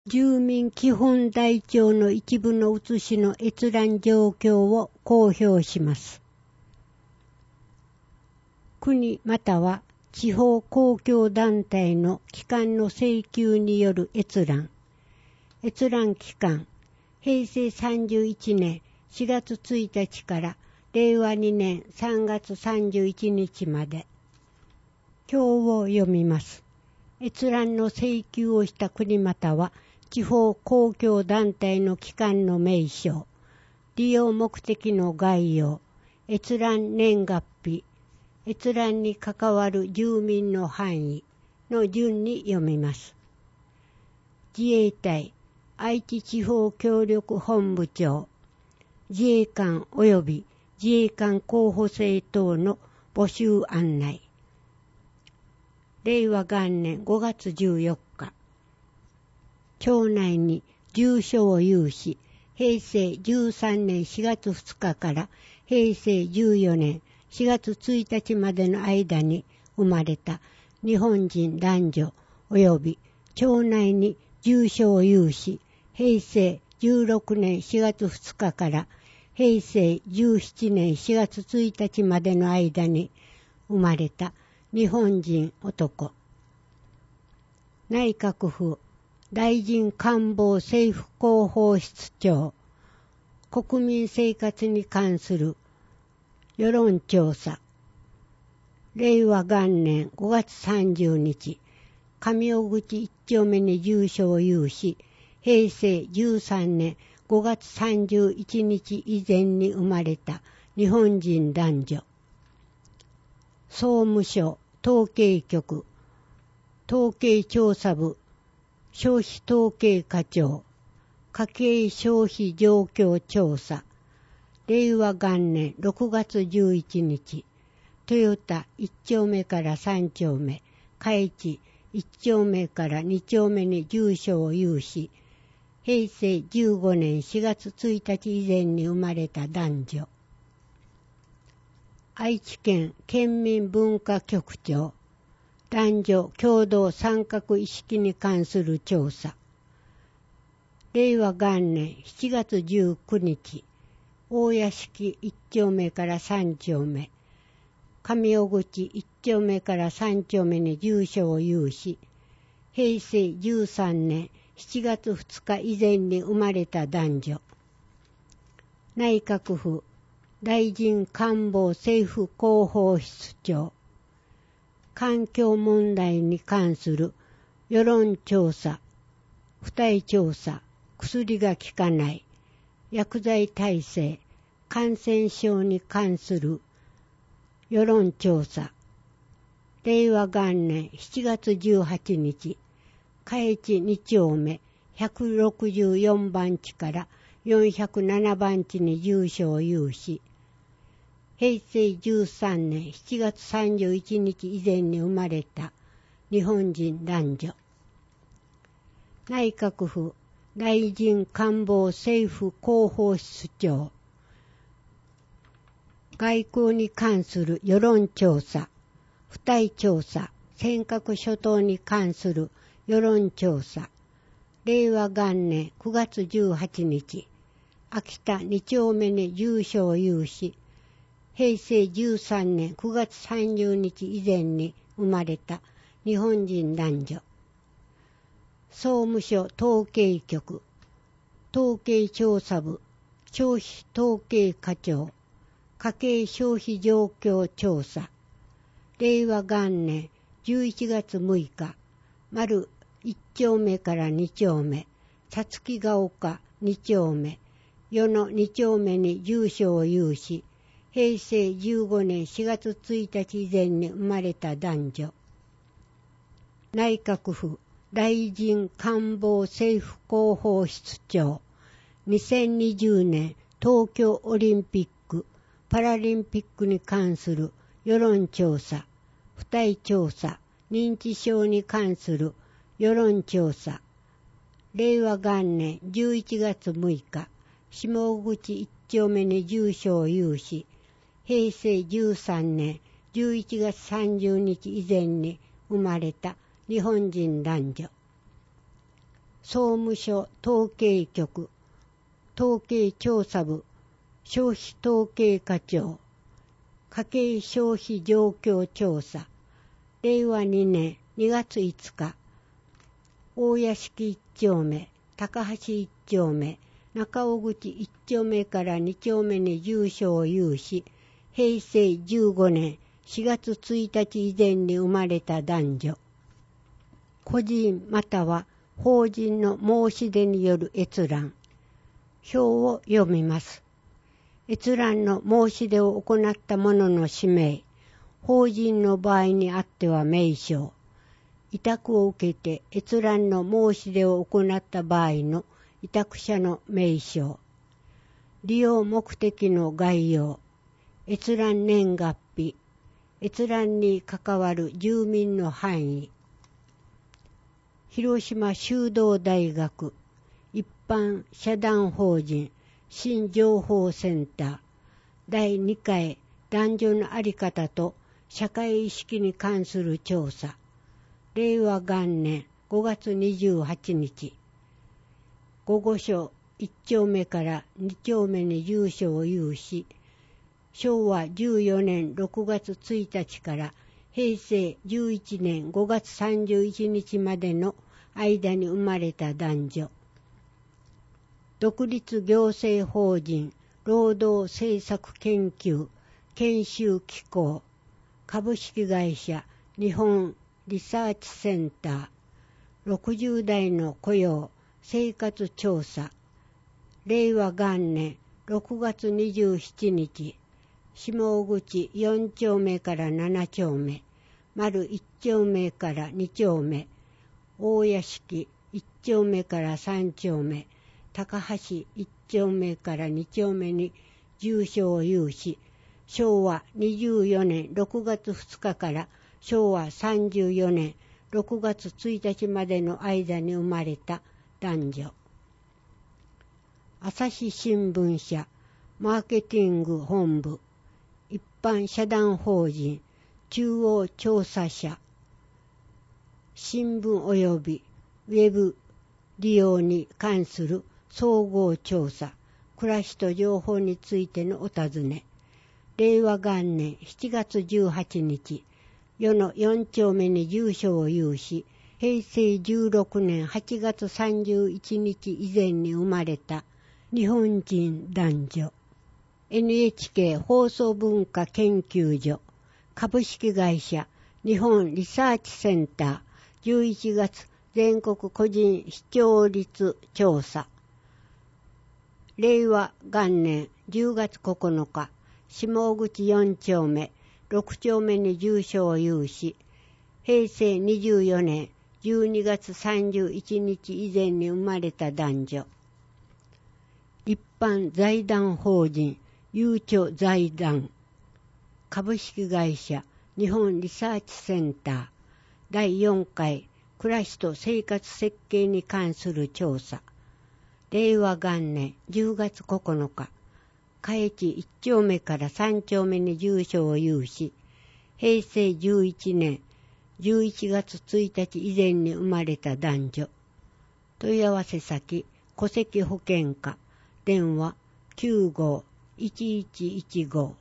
住民基本台帳の一部の写しの閲覧状況を公表します。国または地方公共団体の機関の請求による閲覧。閲覧期間、平成31年4月1日から令和2年3月31日まで。表を読みます。閲覧の請求をした国または地方公共団体の機関の名称、利用目的の概要、閲覧年月日、閲覧に関わる住民の範囲の順に読みます。自衛隊、愛知地方協力本部長、自衛官及び自衛官候補生等の募集案内。令和元年5月14日。町内に住所を有し、平成13年4月2日から平成14年4月1日までの間に生まれた日本人男女及び町内に住所を有し、平成16年4月2日から平成17年4月1日までの間に生まれた日本人男。内閣府大臣官房政府広報室長。国民生活に関する世論調査。令和元年5月30日、上尾口一丁目に住所を有し、平成13年5月31日以前に生まれた日本人男女。総務省統計局統計調査部消費統計課長家計消費状況調査令和元年6月11日豊田1丁目から3丁目海地1丁目から2丁目に住所を有し平成15年4月1日以前に生まれた男女。愛知県県民文化局長男女共同参画意識に関する調査。令和元年7月19日大屋敷1丁目から3丁目上尾口1丁目から3丁目に住所を有し平成13年7月2日以前に生まれた男女。内閣府大臣官房政府広報室長。環境問題に関する世論調査、付帯調査、薬が効かない、薬剤耐性、感染症に関する世論調査。令和元年7月18日、海地2丁目164番地から407番地に住所を有し、平成13年7月31日以前に生まれた日本人男女。内閣府大臣官房政府広報室長。外交に関する世論調査、付帯調査、尖閣諸島に関する世論調査。令和元年9月18日、秋田2丁目に住所を有し、平成13年9月30日以前に生まれた日本人男女。総務省統計局統計調査部消費統計課長家計消費状況調査。令和元年11月6日丸1丁目から2丁目さつきが丘2丁目与野2丁目に住所を有し平成15年4月1日以前に生まれた男女。内閣府大臣官房政府広報室長。2020年東京オリンピック・パラリンピックに関する世論調査、付帯調査、認知症に関する世論調査。令和元年11月6日、下口1丁目に住所を有し、平成13年11月30日以前に生まれた日本人男女。 総務省統計局、統計調査部、消費統計課長、家計消費状況調査、令和2年2月5日、大屋敷1丁目、高橋1丁目、中尾口1丁目から2丁目に住所を有し、平成15年4月1日以前に生まれた男女。個人または法人の申し出による閲覧。表を読みます。閲覧の申し出を行った者の氏名、法人の場合にあっては名称、委託を受けて閲覧の申し出を行った場合の委託者の名称、利用目的の概要、閲覧年月日、閲覧に関わる住民の範囲、広島修道大学一般社団法人新情報センター第2回男女の在り方と社会意識に関する調査、令和元年5月28日、午後署1丁目から2丁目に住所を有し、昭和14年6月1日から平成11年5月31日までの間に生まれた男女。独立行政法人労働政策研究研修機構株式会社日本リサーチセンター60代の雇用生活調査、令和元年6月27日、下口4丁目から7丁目、丸1丁目から2丁目、大屋敷1丁目から3丁目、高橋1丁目から2丁目に住所を有し、昭和24年6月2日から昭和34年6月1日までの間に生まれた男女。朝日新聞社マーケティング本部一般社団法人中央調査社新聞及びウェブ利用に関する総合調査、暮らしと情報についてのお尋ね。令和元年7月18日、世の4丁目に住所を有し、平成16年8月31日以前に生まれた日本人男女。NHK 放送文化研究所株式会社日本リサーチセンター11月全国個人視聴率調査。令和元年10月9日、下口4丁目、6丁目に住所を有し、平成24年12月31日以前に生まれた男女。一般財団法人ゆうちょ財団株式会社日本リサーチセンター第4回暮らしと生活設計に関する調査。令和元年10月9日、嘉市1丁目から3丁目に住所を有し、平成11年11月1日以前に生まれた男女。問い合わせ先、戸籍保険課、電話 95-1115